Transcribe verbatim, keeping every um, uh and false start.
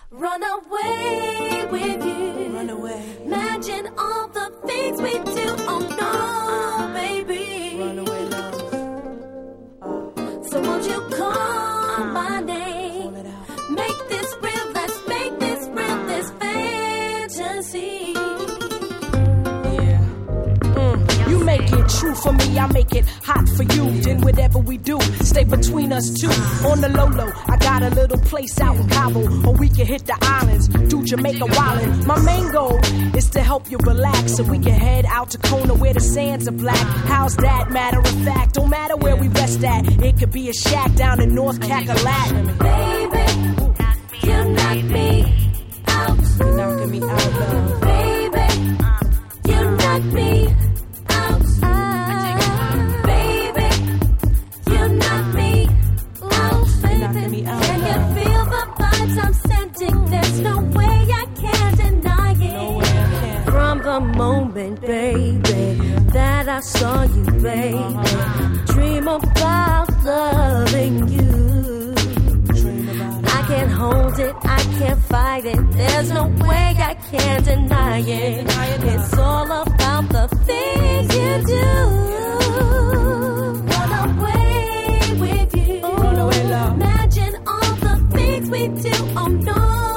Run away with you. Run away. Imagine all the things we do. Oh no, baby. Run away, love. So won't you call uh, my name? Make this real. Let's make this real. This fantasy. Yeah. Mm. You make it true for me. I make it hot for you. Then whatever we do, stay between us two. On the low low, I got a little place out in Cabo, or we can hit the islands, do Jamaica wildin'. My main goal is to help you relax, so we can head out to Kona where the sands are black. How's that? Matter of fact, don't matter where we rest at. It could be a shack down in North Cackalack. Baby, you knock me out. You knocking me out, love. Baby, you knock me out. I'm sending, there's no way I can deny it. No way I can. From the moment, baby, that I saw you, baby, uh-huh. Dream about loving you. Dream about it. I can't hold it, I can't fight it. There's no way I can deny it. Deny it it's all about the things you do. Run away with you. Run away, love. Imagine all the things we do. Oh no.